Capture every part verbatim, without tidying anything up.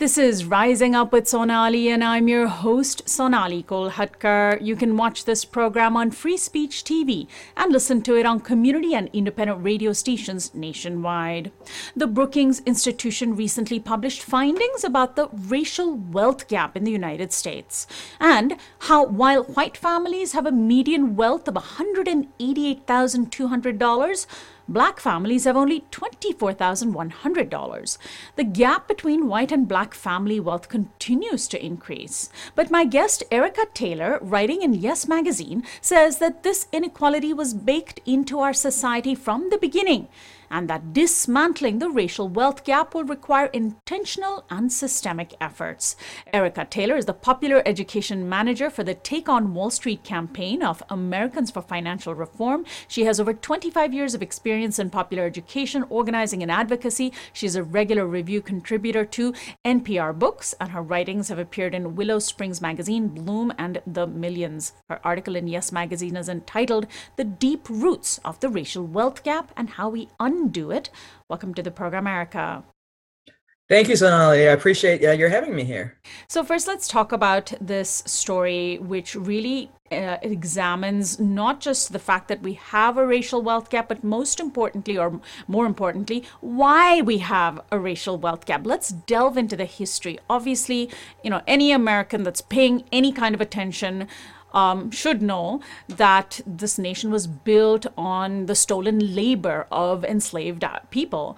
This is Rising Up with Sonali, and I'm your host, Sonali Kolhatkar. You can watch this program on Free Speech T V and listen to it on community and independent radio stations nationwide. The Brookings Institution recently published findings about the racial wealth gap in the United States and how, while white families have a median wealth of one hundred eighty-eight thousand two hundred dollars, Black families have only twenty-four thousand one hundred dollars. The gap between white and Black family wealth continues to increase. But my guest, Erica Taylor, writing in Yes Magazine, says that this inequality was baked into our society from the beginning, and that dismantling the racial wealth gap will require intentional and systemic efforts. Erica Taylor is the popular education manager for the Take on Wall Street campaign of Americans for Financial Reform. She has over twenty-five years of experience in popular education, organizing, and advocacy. She's a regular review contributor to N P R Books, and her writings have appeared in Willow Springs Magazine, Bloom, and The Millions. Her article in Yes Magazine is entitled The Deep Roots of the Racial Wealth Gap and How We Undo It. Welcome to the program, Erica. Thank you, Sonali. I appreciate uh, your having me here. So first, let's talk about this story, which really uh, examines not just the fact that we have a racial wealth gap, but most importantly, or more importantly, why we have a racial wealth gap. Let's delve into the history. Obviously, you know, any American that's paying any kind of attention Um, should know that this nation was built on the stolen labor of enslaved people.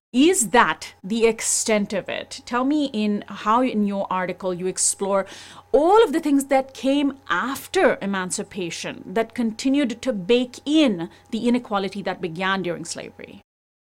Is that the extent of it? Tell me in how in your article you explore all of the things that came after emancipation that continued to bake in the inequality that began during slavery.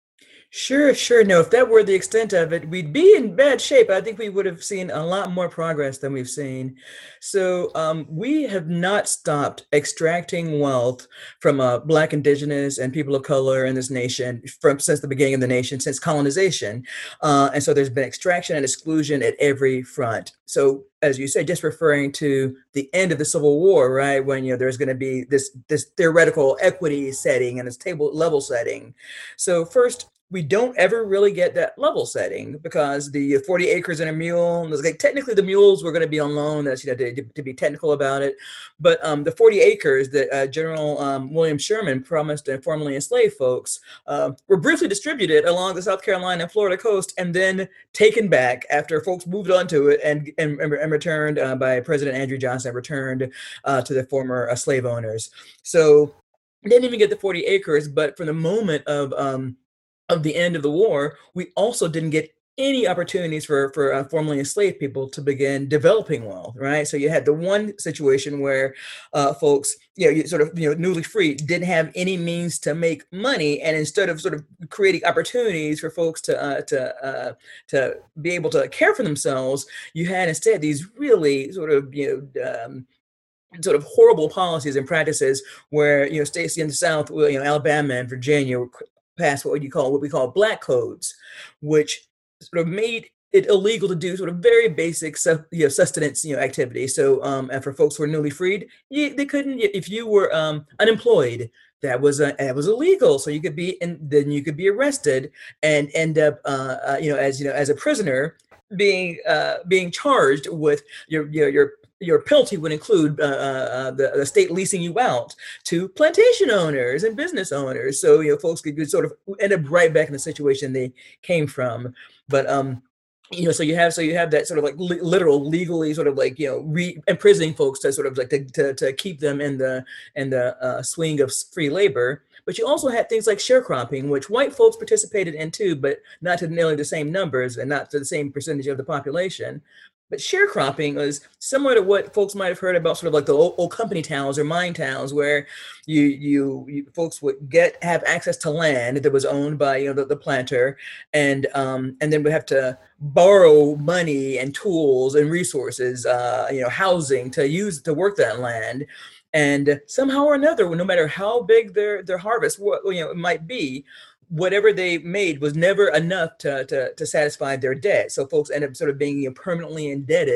Sure, sure. No, if that were the extent of it, we'd be in bad shape. I think we would have seen a lot more progress than we've seen. So um, we have not stopped extracting wealth from uh, Black, Indigenous, and people of color in this nation from since the beginning of the nation, since colonization. Uh, and so there's been extraction and exclusion at every front. So as you said, just referring to the end of the Civil War, right, when you know there's going to be this this theoretical equity setting and this table level setting. So first, we don't ever really get that level setting because the forty acres and a mule, like technically the mules were going to be on loan, that's, you know, to, to be technical about it. But um, the forty acres that uh, General um, William Sherman promised to formerly enslaved folks uh, were briefly distributed along the South Carolina and Florida coast and then taken back after folks moved onto it and, and, and returned uh, by President Andrew Johnson, returned uh, to the former uh, slave owners. So they didn't even get the forty acres, but from the moment of um, of the end of the war, we also didn't get any opportunities for, for uh, formerly enslaved people to begin developing wealth, right? So you had the one situation where uh, folks, you know, you sort of, you know, newly free didn't have any means to make money. And instead of sort of creating opportunities for folks to, uh, to, uh, to be able to care for themselves, you had instead these really sort of, you know, um, sort of horrible policies and practices where, you know, states in the South, you know, Alabama and Virginia were passed what you call what we call black codes, which sort of made it illegal to do sort of very basic, you know, sustenance, you know, activity. So, um, and for folks who were newly freed, you, they couldn't. If you were um, unemployed, that was a, that was illegal. So you could be, and then you could be arrested and end up, uh, uh, you know, as you know, as a prisoner, being uh, being charged with your your your your penalty would include uh, uh, the, the state leasing you out to plantation owners and business owners. So, you know, folks could sort of end up right back in the situation they came from. But, um, you know, so you have so you have that sort of like li- literal legally sort of like, you know, re- imprisoning folks to sort of like to, to, to keep them in the in the uh, swing of free labor. But you also had things like sharecropping, which white folks participated in too, but not to nearly the same numbers and not to the same percentage of the population. But sharecropping was similar to what folks might have heard about, sort of like the old, old company towns or mine towns, where you, you you folks would get have access to land that was owned by, you know, the, the planter, and um, and then would have to borrow money and tools and resources, uh, you know, housing to use to work that land. And somehow or another, no matter how big their their harvest, you know, it might be, whatever they made was never enough to, to, to satisfy their debt. So folks end up sort of being, you know, permanently indebted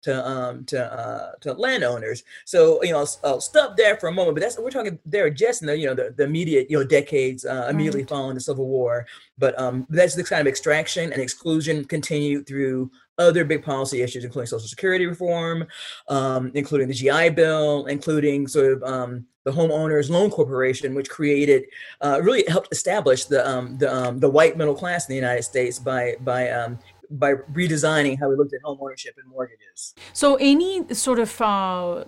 to um, to uh, to landowners. So you know, I'll, I'll stop there for a moment. But that's we're talking there just in the you know the, the immediate you know decades uh, immediately Right. following the Civil War. But um, that's this kind of extraction and exclusion continued through other big policy issues, including Social Security reform, um, including the G I Bill, including sort of um, the Homeowners Loan Corporation, which created, uh, really helped establish the um, the um, the white middle class in the United States by by um, by redesigning how we looked at home ownership and mortgages. So, any sort of uh,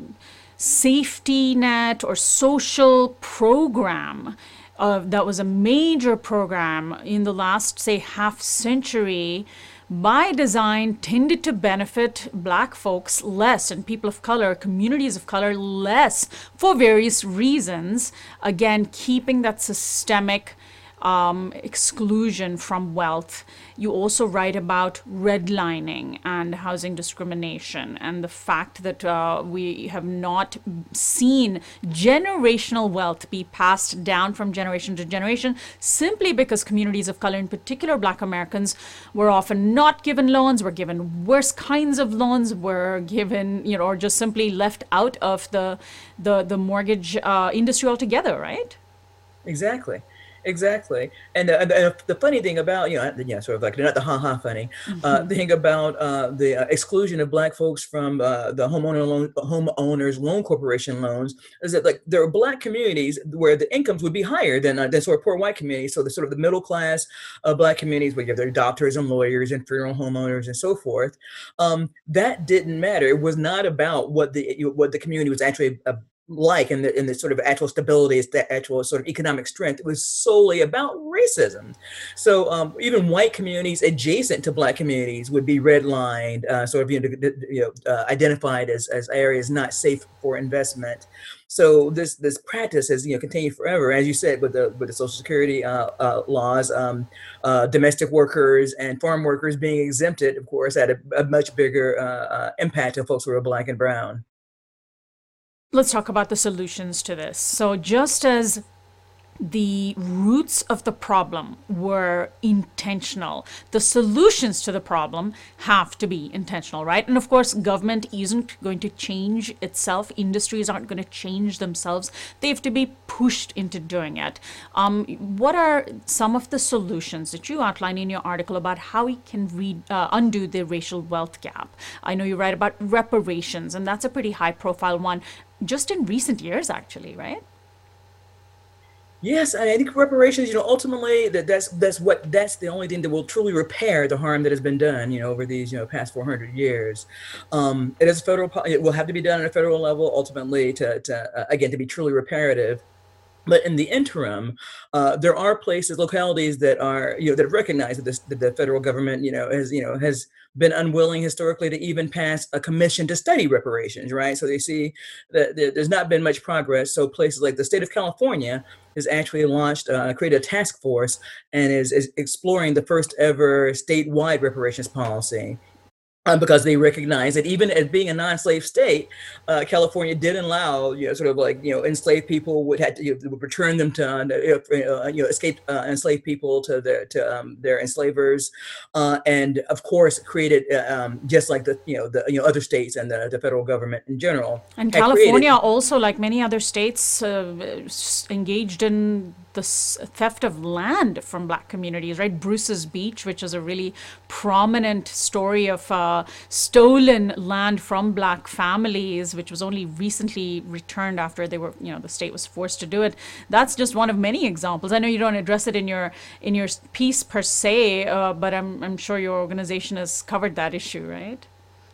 safety net or social program uh, that was a major program in the last, say, half century, by design, tended to benefit Black folks less and people of color, communities of color less for various reasons. Again, keeping that systemic um, exclusion from wealth. You also write about redlining and housing discrimination and the fact that uh, we have not seen generational wealth be passed down from generation to generation simply because communities of color, in particular Black Americans, were often not given loans, were given worse kinds of loans, were given, you know, or just simply left out of the the, the mortgage uh, industry altogether, right? Exactly. Exactly. And, uh, and the, the funny thing about, you know, yeah, sort of like, not the ha-ha funny, uh, thing about uh, the uh, exclusion of Black folks from uh, the homeowner loan, homeowners loan corporation loans is that, like, there are Black communities where the incomes would be higher than, uh, than sort of poor white communities. So the sort of the middle class uh, Black communities where you have their doctors and lawyers and funeral homeowners and so forth. Um, that didn't matter. It was not about what the, what the community was actually uh, like in the in the sort of actual stability, the actual sort of economic strength. It was solely about racism. So um, even white communities adjacent to Black communities would be redlined, uh, sort of you know, you know uh, identified as as areas not safe for investment. So this this practice has you know continued forever, as you said, with the with the Social Security uh, uh, laws, um, uh, domestic workers and farm workers being exempted, of course, had a, a much bigger uh, uh, impact on folks who are Black and brown. Let's talk about the solutions to this. So, just as the roots of the problem were intentional, the solutions to the problem have to be intentional, right? And of course, government isn't going to change itself. Industries aren't going to change themselves. They have to be pushed into doing it. Um, what are some of the solutions that you outline in your article about how we can re- uh, undo the racial wealth gap? I know you write about reparations, and that's a pretty high profile one just in recent years, actually, right? Yes, and I think reparations, you know, ultimately that that's that's what that's the only thing that will truly repair the harm that has been done, you know, over these, you know, past four hundred years. Um, it is a federal, it will have to be done at a federal level ultimately to, to uh, again, to be truly reparative. But in the interim, uh, there are places, localities that are, you know, that recognize that, this, that the federal government, you know, has, you know, has been unwilling historically to even pass a commission to study reparations, right? So they see that there's not been much progress. So places like the state of California has actually launched, uh, created a task force and is, is exploring the first ever statewide reparations policy. Um, because they recognize that even as being a non-slave state, uh, California did allow, you know, sort of like, you know, enslaved people would have to, you know, would return them to, uh, you know, escaped uh, enslaved people to their to um, their enslavers, uh, and of course created uh, um, just like the, you know, the you know other states and the, the federal government in general And had created. California also, like many other states, uh, engaged in the theft of land from Black communities, right? Bruce's Beach, which is a really prominent story of uh, stolen land from Black families, which was only recently returned after they were, you know, the state was forced to do it. That's just one of many examples. I know you don't address it in your in your piece per se, uh, but I'm I'm sure your organization has covered that issue, right?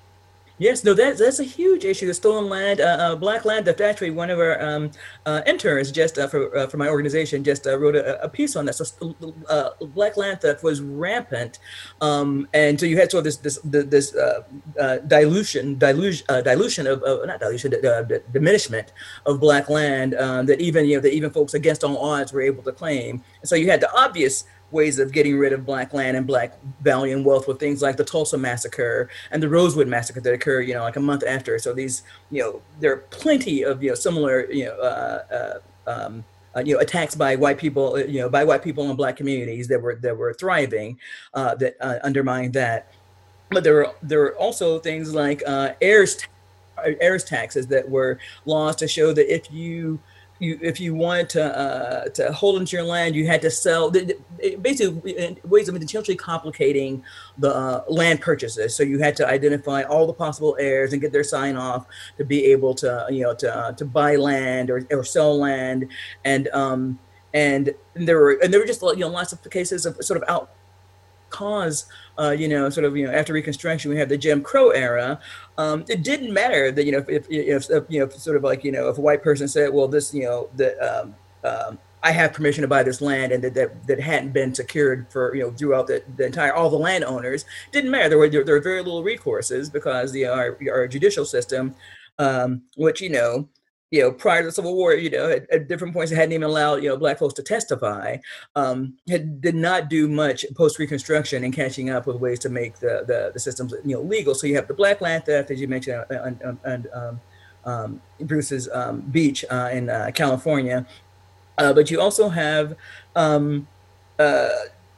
Yes, no, that's that's a huge issue. The stolen land, uh, uh, Black land theft. Actually, one of our um, uh, interns just uh, for uh, for my organization just uh, wrote a, a piece on that. So, uh, Black land theft was rampant, um, and so you had sort of this this this uh, uh, dilution, dilution, uh, dilution of uh, not dilution, uh, diminishment of Black land um, that even you know that even folks against all odds were able to claim. And so you had the obvious ways of getting rid of Black land and Black value and wealth with things like the Tulsa massacre and the Rosewood massacre that occurred, you know, like a month after. So these, you know, there are plenty of, you know, similar, you know, uh, uh, um, uh, you know, attacks by white people, you know, by white people in Black communities that were that were thriving, uh, that uh, undermined that. but there were there were also things like uh, heirs heirs taxes that were laws to show that if you you if you wanted to uh, to hold into your land, you had to sell. Basically, ways of intentionally complicating the uh, land purchases. So you had to identify all the possible heirs and get their sign off to be able to you know to uh, to buy land or, or sell land, and um and there were and there were just you know lots of cases of sort of out cause, uh, you know, sort of, you know, after Reconstruction, we have the Jim Crow era. Um, it didn't matter that, you know, if, if, if, you know, sort of like, you know, if a white person said, well, this, you know, that um, um, I have permission to buy this land, and that, that, that hadn't been secured for, you know, throughout the, the entire, all the landowners, didn't matter. There were, there, there were very little recourses because the, our, our judicial system, um, which, you know, you know, prior to the Civil War, you know, at, at different points, it hadn't even allowed, you know, Black folks to testify. Um, it did not do much post-Reconstruction in catching up with ways to make the, the, the systems, you know, legal. So you have the Black land theft, as you mentioned, on, on, on um, Bruce's um, Beach uh, in uh, California. Uh, but you also have um, uh,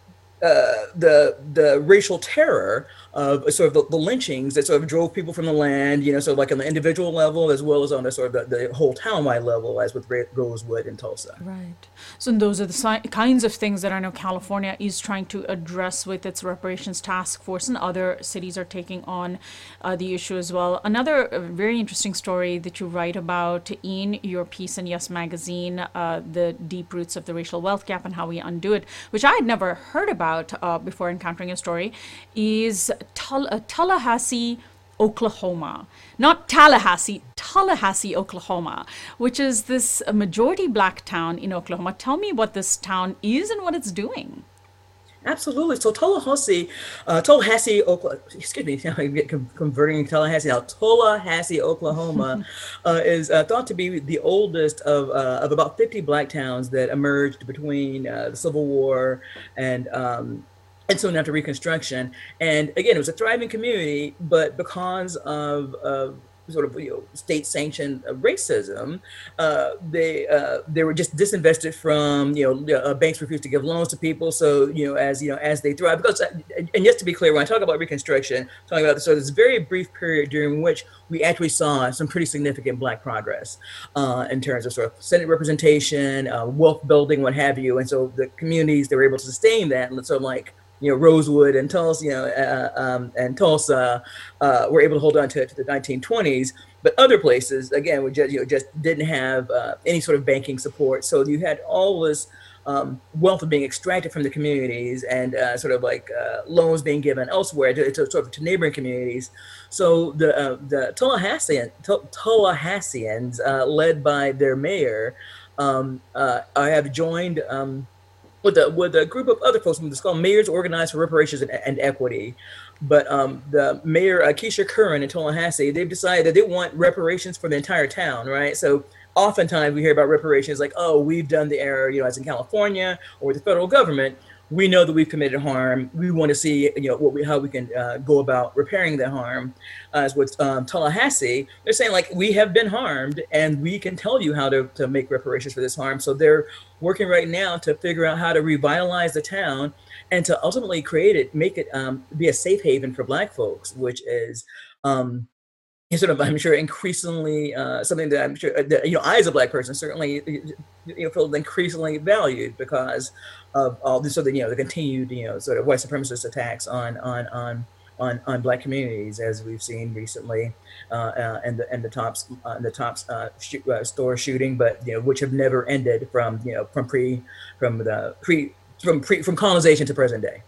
uh, the the racial terror of sort of the, the lynchings that sort of drove people from the land, you know, sort of like on the individual level as well as on the sort of the, the whole town-wide level, as with Rosewood and Tulsa. Right. So those are the si- kinds of things that I know California is trying to address with its reparations task force, and other cities are taking on uh, the issue as well. Another uh, very interesting story that you write about in your piece in Yes Magazine, uh, the deep roots of the racial wealth gap and how we undo it, which I had never heard about uh, before encountering your story, is Tull- uh, Tallahassee, Oklahoma. Not Tallahassee, Tallahassee, Oklahoma, which is this uh, majority Black town in Oklahoma. Tell me what this town is and what it's doing. Absolutely. So Tallahassee, uh, Tallahassee, Oklahoma, excuse me, I get converting Tallahassee now. Tallahassee, Oklahoma, uh, is uh, thought to be the oldest of uh, of about fifty Black towns that emerged between uh, the Civil War and um, and soon after Reconstruction. And again, it was a thriving community, but because of, of sort of you know state-sanctioned racism, uh, they uh, they were just disinvested from you know uh, banks refused to give loans to people. So you know as you know as they thrive, because and just to be clear, when I talk about Reconstruction, I'm talking about this, so this very brief period during which we actually saw some pretty significant Black progress uh, in terms of sort of Senate representation, uh, wealth building, what have you. And so the communities, they were able to sustain that. And so like you know, Rosewood and Tulsa, you know, uh, um, and Tulsa uh, were able to hold on to it to the nineteen twenties. But other places, again, we just, you know, just didn't have uh, any sort of banking support. So you had all this um, wealth being extracted from the communities and uh, sort of like uh, loans being given elsewhere to, to sort of to neighboring communities. So the uh, the Tallahassean, Tallahasseans, uh, led by their mayor, um, uh, have joined. Um, with a with a group of other folks. It's called Mayors Organized for Reparations and, and Equity. But um, the mayor, uh, Keisha Curran in Tallahassee, they've decided that they want reparations for the entire town, right? So oftentimes we hear about reparations like, oh, we've done the error, you know, as in California or the federal government. We know that we've committed harm. We want to see, you know, what we, how we can uh, go about repairing that harm. Uh, as with um, Tallahassee, they're saying like, we have been harmed and we can tell you how to, to make reparations for this harm. So they're working right now to figure out how to revitalize the town and to ultimately create it, make it um, be a safe haven for Black folks, which is um, sort of, I'm sure, increasingly uh, something that I'm sure, that, you know, I as a Black person certainly, you know, feel increasingly valued because of all this sort of, you know, the continued, you know, sort of white supremacist attacks on on on on, on Black communities, as we've seen recently, uh, uh, and the and the Tops uh, the Tops uh, shoot, uh, store shooting, but you know, which have never ended from you know from pre from the pre from pre from colonization to present day.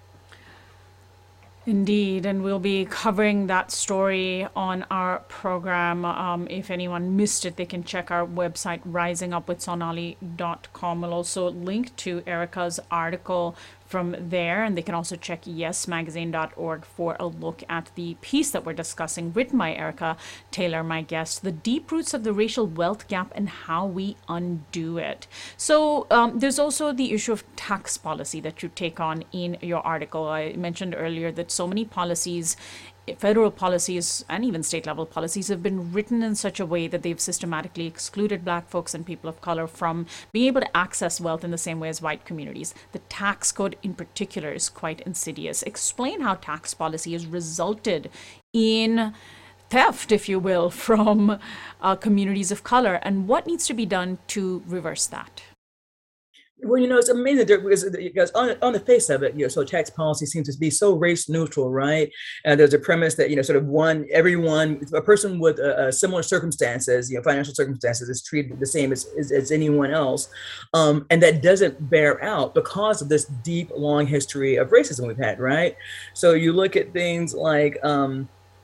Indeed, and we'll be covering that story on our program. Um, if anyone missed it, they can check our website, rising up with sonali dot com. We'll also link to Erica's article from there, and they can also check yes magazine dot org for a look at the piece that we're discussing, written by Erica Taylor, my guest, The Deep Roots of the Racial Wealth Gap and How We Undo It. So um, there's also the issue of tax policy that you take on in your article. I mentioned earlier that so many policies federal policies and even state level policies have been written in such a way that they've systematically excluded Black folks and people of color from being able to access wealth in the same way as white communities. The tax code in particular is quite insidious. Explain how tax policy has resulted in theft, if you will, from uh, communities of color, and what needs to be done to reverse that. Well, you know, it's amazing there, because, because on, on the face of it, you know, so tax policy seems to be so race neutral, right? And there's a premise that, you know, sort of one, everyone, a person with uh, uh, similar circumstances, you know, financial circumstances is treated the same as, as, as anyone else. Um, and that doesn't bear out because of this deep, long history of racism we've had, right? So you look at things like, um,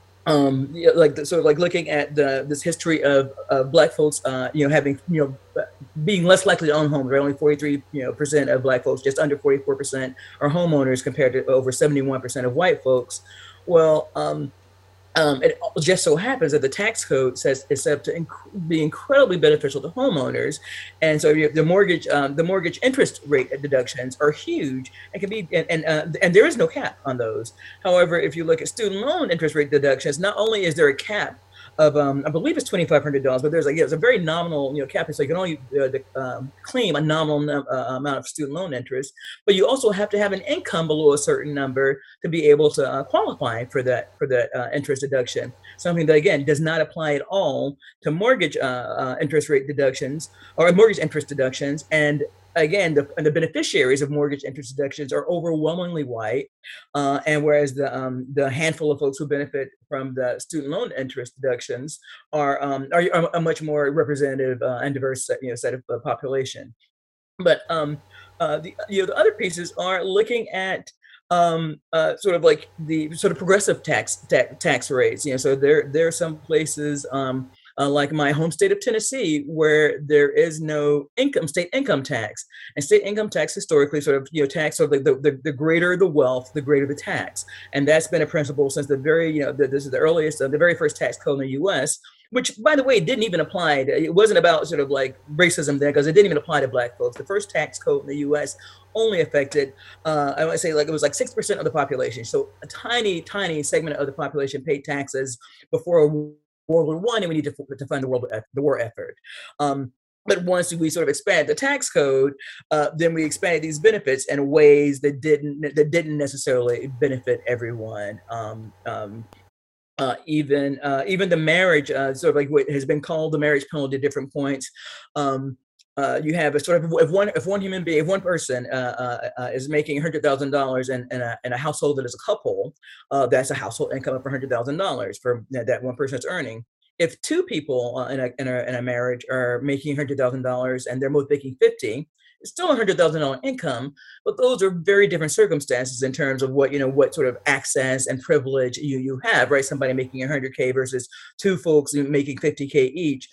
um, you know, like the, sort of like looking at the this history of, of Black folks, uh, you know, having, you know, being less likely to own homes, right? Only forty-three, you know, percent of Black folks, just under forty-four percent are homeowners compared to over seventy-one percent of white folks. Well, um, Um, it just so happens that the tax code says it's set up to inc- be incredibly beneficial to homeowners, and so you the mortgage um, the mortgage interest rate deductions are huge and can be and and, uh, and there is no cap on those. However, if you look at student loan interest rate deductions, not only is there a cap of um, I believe it's twenty-five hundred dollars, but there's like yeah, it's a very nominal you know cap, so you can only uh, the, um, claim a nominal num- uh, amount of student loan interest, but you also have to have an income below a certain number to be able to uh, qualify for that for that uh, interest deduction. Something that again does not apply at all to mortgage uh, uh, interest rate deductions or mortgage interest deductions. And again, the, the beneficiaries of mortgage interest deductions are overwhelmingly white, uh, and whereas the um, the handful of folks who benefit from the student loan interest deductions are um, are, are a much more representative uh, and diverse set, you know, set of uh, population. But um, uh, the you know the other pieces are looking at um, uh, sort of like the sort of progressive tax ta- tax rates. You know, so there there are some places. Um, uh, like my home state of Tennessee, where there is no income, state income tax. And state income tax historically sort of, you know, tax, so the, the, the greater the wealth, the greater the tax. And that's been a principle since the very, you know, the, this is the earliest, uh, the very first tax code in the U S, which, by the way, didn't even apply. To, it wasn't about sort of like racism there, because it didn't even apply to Black folks. The first tax code in the U S only affected, uh, I want to say like it was like six percent of the population. So a tiny, tiny segment of the population paid taxes before World War One, and we need to, to fund the world the war effort. Um, but once we sort of expand the tax code, uh, then we expanded these benefits in ways that didn't that didn't necessarily benefit everyone. Um, um, uh, even uh, even the marriage, uh, sort of like what has been called the marriage penalty at different points. Um, uh, you have a sort of if one if one human being, if one person uh, uh, uh, is making one hundred thousand dollars in, in, a, in a household that is a couple, uh, that's a household income of one hundred thousand dollars for you know, that one person is earning. If two people uh, in, a, in, a, in a marriage are making one hundred thousand dollars and they're both making fifty, it's still a one hundred thousand dollars income, but those are very different circumstances in terms of what, you know, what sort of access and privilege you, you have, right? Somebody making one hundred K versus two folks making fifty K each.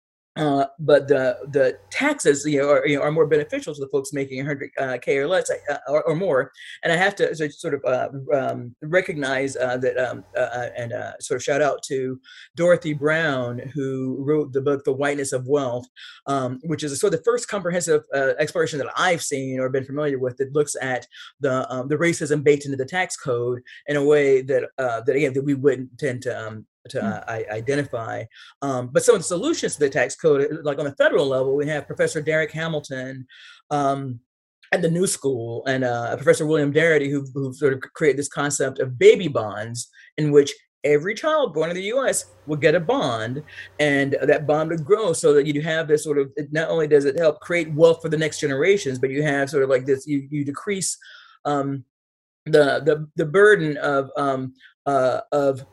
Uh, but the the taxes, you know, are, you know, are more beneficial to the folks making one hundred K or less uh, or, or more. And I have to sort of uh, um, recognize uh, that um, uh, and uh, sort of shout out to Dorothy Brown, who wrote the book The Whiteness of Wealth, um, which is a, sort of the first comprehensive uh, exploration that I've seen or been familiar with that looks at the um, the racism baked into the tax code in a way that uh, that again that we wouldn't tend to um, to uh, I, identify. Um, but some of the solutions to the tax code, like on the federal level, we have Professor Derek Hamilton um, at the New School and uh, Professor William Darity, who, who sort of created this concept of baby bonds, in which every child born in the U S would get a bond, and that bond would grow so that you have this sort of, not only does it help create wealth for the next generations, but you have sort of like this, you, you decrease um, the, the, the burden of, um, uh, of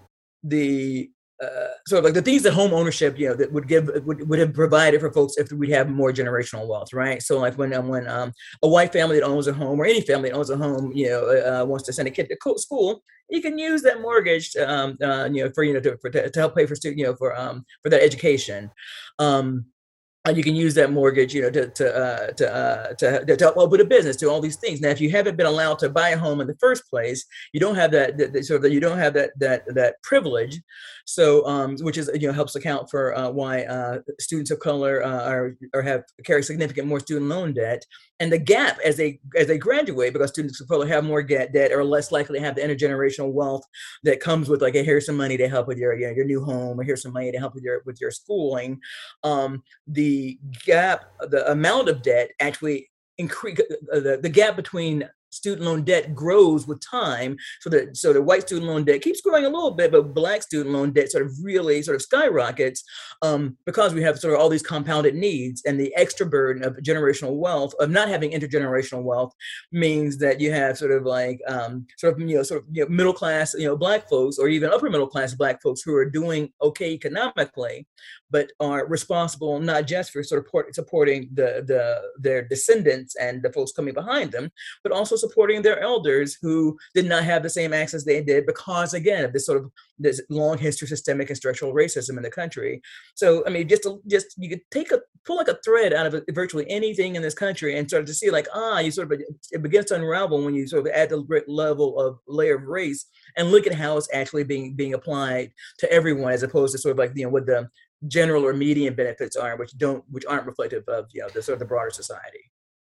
the uh, sort of like the things that home ownership, you know, that would give would, would have provided for folks if we have more generational wealth, right? So like when um, when um, a white family that owns a home, or any family that owns a home, you know, uh, wants to send a kid to school, you can use that mortgage, to, um, uh, you know, for you know to, for, to help pay for student, you know, for um for that education. Um, and you can use that mortgage, you know, to to uh, to, uh, to to help open a business, to all these things. Now, if you haven't been allowed to buy a home in the first place, you don't have that, that, that sort of you don't have that that that privilege. So, um, which is you know helps account for uh, why uh, students of color uh, are or have carry significant more student loan debt, and the gap as they as they graduate, because students of color have more debt, debt are less likely to have the intergenerational wealth that comes with like, hey, here's some money to help with your you know, your new home, or here's some money to help with your with your schooling. Um, the gap, the amount of debt actually increase, uh, the, the gap between student loan debt grows with time. So that so the white student loan debt keeps growing a little bit, but black student loan debt sort of really sort of skyrockets um, because we have sort of all these compounded needs, and the extra burden of generational wealth, of not having intergenerational wealth, means that you have sort of like um, sort of you know sort of you know, middle class you know black folks, or even upper middle class black folks, who are doing okay economically, but are responsible not just for sort of supporting the the their descendants and the folks coming behind them, but also supporting their elders who did not have the same access they did, because again of this sort of this long history of systemic and structural racism in the country. So I mean, just to, just you could take a pull like a thread out of virtually anything in this country and sort of to see like ah you sort of it begins to unravel when you sort of add the level of layer of race and look at how it's actually being being applied to everyone, as opposed to sort of like you know what the general or median benefits are, which don't which aren't reflective of you know the sort of the broader society.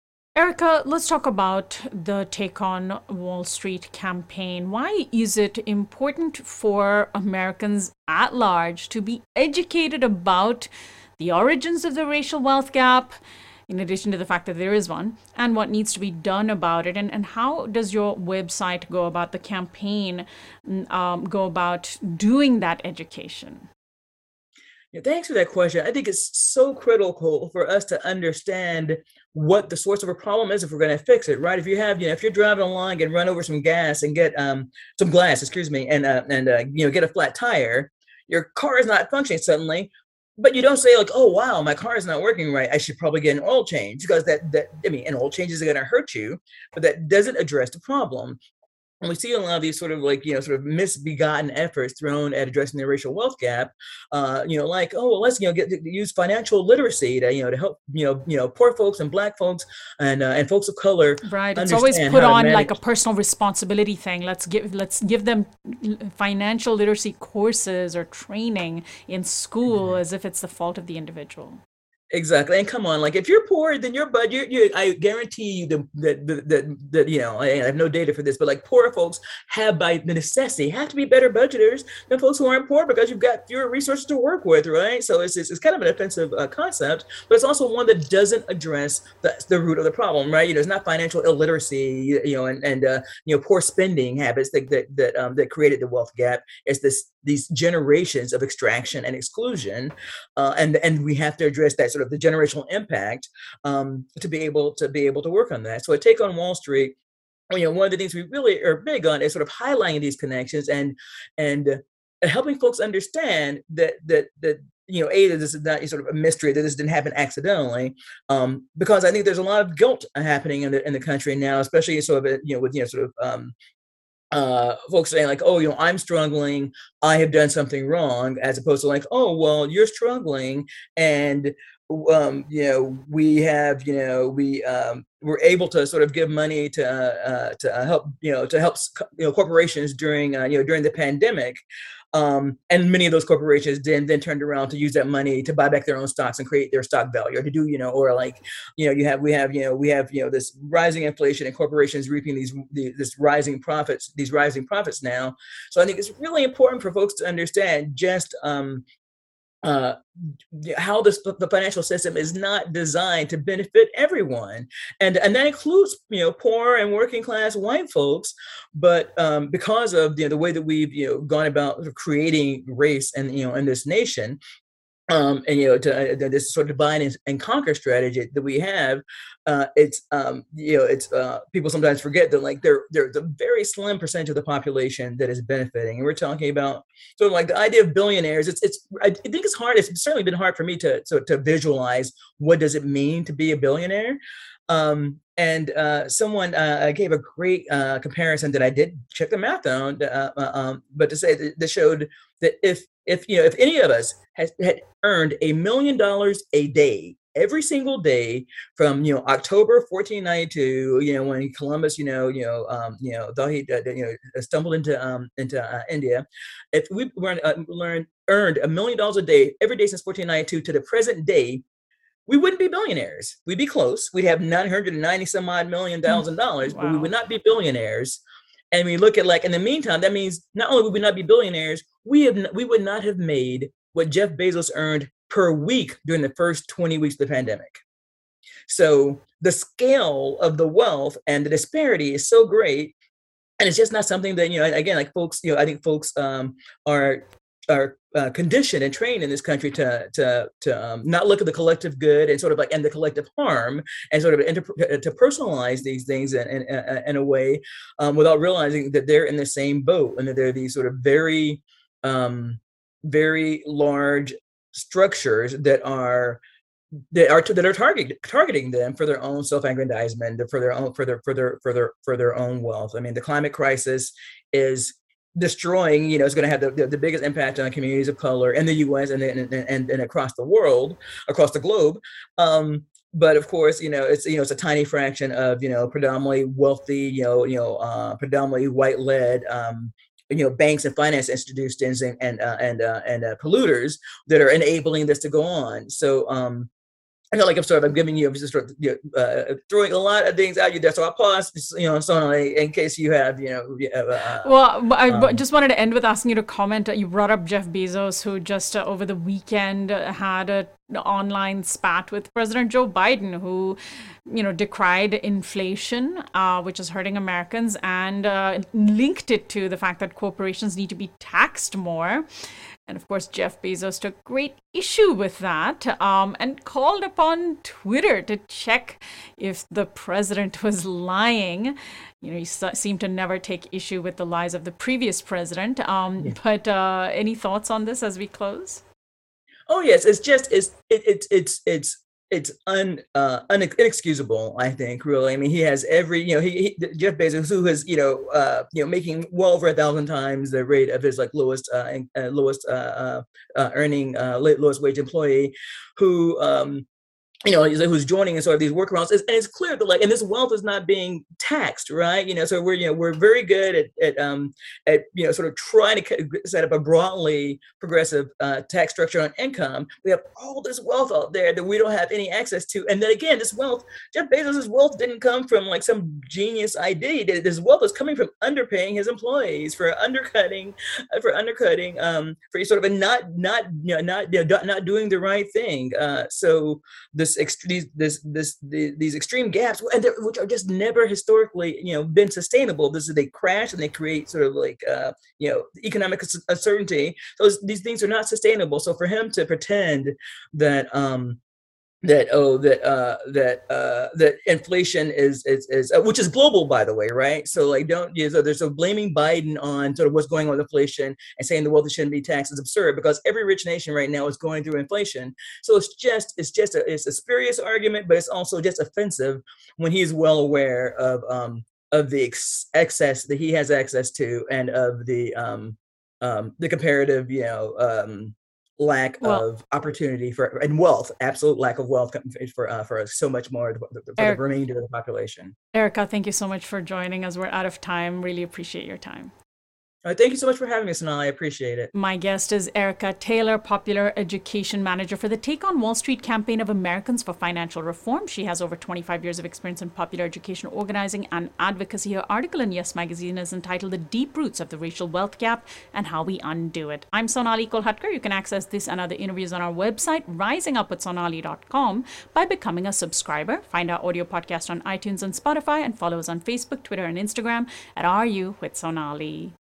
Erica, let's talk about the Take on Wall Street campaign. Why is it important for Americans at large to be educated about the origins of the racial wealth gap, in addition to the fact that there is one, and what needs to be done about it? And, and how does your website go about the campaign, um, go about doing that education? Yeah, thanks for that question. I think it's so critical for us to understand what the source of a problem is if we're going to fix it, right? If you have, you know, if you're driving along and run over some gas and get um, some glass, excuse me, and uh, and uh, you know, get a flat tire, your car is not functioning suddenly, but you don't say like, oh wow, my car is not working right, I should probably get an oil change, because that that I mean, an oil change is going to hurt you, but that doesn't address the problem. And we see a lot of these sort of like, you know, sort of misbegotten efforts thrown at addressing the racial wealth gap, uh, you know, like, oh, well, let's, you know, get use financial literacy to, you know, to help, you know, you know, poor folks and black folks and uh, and folks of color. Right. It's always put on like a personal responsibility thing. Let's give let's give them financial literacy courses or training in school mm-hmm. as if it's the fault of the individual. Exactly. And come on, like if you're poor, then your budget, you, I guarantee you that, that, that, that, you know, I have no data for this, but like poor folks have by the necessity have to be better budgeters than folks who aren't poor, because you've got fewer resources to work with, right? So it's, it's, it's kind of an offensive uh, concept, but it's also one that doesn't address the, the root of the problem, right? You know, it's not financial illiteracy, you know, and, and uh, you know, poor spending habits that, that, that, um, that created the wealth gap. It's this, these generations of extraction and exclusion. Uh, and, and we have to address that sort of the generational impact um, to be able to be able to work on that. So at Take on Wall Street, you know, one of the things we really are big on is sort of highlighting these connections and and uh, helping folks understand that that that you know, a that this is not sort of a mystery, that this didn't happen accidentally, um, because I think there's a lot of guilt happening in the in the country now, especially sort of you know with you know sort of um, uh, folks saying like, oh, you know, I'm struggling, I have done something wrong, as opposed to like, oh, well, you're struggling, and um, you know, we have, you know, we um, we're able to sort of give money to uh, to help, you know, to help you know corporations during uh, you know during the pandemic. Um, and many of those corporations then then turned around to use that money to buy back their own stocks and create their stock value, or to do, you know, or like, you know, you have we have you know we have you know this rising inflation and corporations reaping these the, this rising profits, these rising profits now. So I think it's really important for folks to understand just um, uh, how this the financial system is not designed to benefit everyone, and and that includes you know poor and working class white folks. But um, because of you know, the way that we've you know gone about creating race and you know in this nation, um, and you know to, uh, this sort of divide and, and conquer strategy that we have, uh, it's um, you know it's uh, people sometimes forget that like there there's a very slim percentage of the population that is benefiting, and we're talking about sort of like the idea of billionaires. It's it's I think it's hard. It's certainly been hard for me to to, to visualize what does it mean to be a billionaire. Um, and uh, someone uh, gave a great uh, comparison that I did check the math on, uh, um, but to say that, that showed that if if you know if any of us has had earned a million dollars a day every single day from, you know, October fourteen ninety-two, you know, when Columbus, you know, you know, um, you know, thought he, uh, you know, stumbled into um, into uh, India. If we learned, uh, learned earned a million dollars a day every day since fourteen ninety-two to the present day, we wouldn't be billionaires. We'd be close. We'd have nine hundred ninety some odd million thousand dollars, Wow. but we would not be billionaires. And we look at, like, in the meantime, that means not only would we not be billionaires, we have we would not have made what Jeff Bezos earned per week during the first twenty weeks of the pandemic. So the scale of the wealth and the disparity is so great. And it's just not something that, you know, again, like folks, you know, I think folks um, are are uh, conditioned and trained in this country to to to um, not look at the collective good and sort of like and the collective harm and sort of inter- to personalize these things in in, in a way um, without realizing that they're in the same boat and that they're these sort of very um, very large structures that are that are that are targeting targeting them for their own self-aggrandizement, for their own for their for their for their for their own wealth. I mean, the climate crisis is destroying, you know, it's going to have the, the, the biggest impact on communities of color in the U S and and and, and across the world, across the globe. Um, but of course, you know, it's you know it's a tiny fraction of you know predominantly wealthy, you know, you know, uh, predominantly white-led. Um, you know, banks and finance institutions and and uh, and uh, and uh, polluters that are enabling this to go on. So um, I feel like I'm sort of I'm giving you just sort of, you know, uh, throwing a lot of things at you there. So I'll pause, you know, Sonali, in case you have, you know. Uh, well, I um, just wanted to end with asking you to comment. You brought up Jeff Bezos, who just uh, over the weekend had a an online spat with President Joe Biden, who, you know, decried inflation, uh, which is hurting Americans, and uh, linked it to the fact that corporations need to be taxed more. And of course, Jeff Bezos took great issue with that um, and called upon Twitter to check if the president was lying. You know, he seemed to never take issue with the lies of the previous president. Um, yeah. But uh, any thoughts on this as we close? Oh yes, it's just it's it, it's it's it's it's un uh, inexcusable. I think really. I mean, he has every you know he, he Jeff Bezos, who is you know uh, you know making well over a thousand times the rate of his like lowest uh, uh, lowest uh, uh, earning uh, lowest wage employee, who. Um, you know, who's joining in sort of these workarounds, and it's clear that like, and this wealth is not being taxed, right? You know, so we're, you know, we're very good at, at, um, at, you know, sort of trying to set up a broadly progressive uh, tax structure on income. We have all this wealth out there that we don't have any access to. And then again, this wealth, Jeff Bezos' wealth didn't come from like some genius idea. This wealth is coming from underpaying his employees, for undercutting, for undercutting, um, for sort of a not, not, you know, not, you know, not doing the right thing. Uh, so this These this this the, these extreme gaps, and which are just never historically, you know, been sustainable. This is they crash and they create sort of like uh, you know economic uncertainty. Those these things are not sustainable. So for him to pretend that um, that oh that uh, that uh, that inflation is is, is uh, which is global, by the way, right? So like don't you know, so there's so blaming Biden on sort of what's going on with inflation and saying the wealthy shouldn't be taxed is absurd, because every rich nation right now is going through inflation. So it's just it's just a it's a spurious argument, but it's also just offensive when he's well aware of um of the ex- excess that he has access to and of the um um the comparative you know um lack well, of opportunity for and wealth, absolute lack of wealth for uh, for so much more for Eric, the remainder of the population. Erica, thank you so much for joining us. We're out of time. Really appreciate your time. All right, thank you so much for having me, Sonali. I appreciate it. My guest is Erica Taylor, Popular Education Manager for the Take on Wall Street campaign of Americans for Financial Reform. She has over twenty-five years of experience in popular education organizing and advocacy. Her article in Yes Magazine is entitled The Deep Roots of the Racial Wealth Gap and How We Undo It. I'm Sonali Kolhatkar. You can access this and other interviews on our website, rising up with sonali dot com, by becoming a subscriber. Find our audio podcast on iTunes and Spotify, and follow us on Facebook, Twitter, and Instagram at R U with Sonali.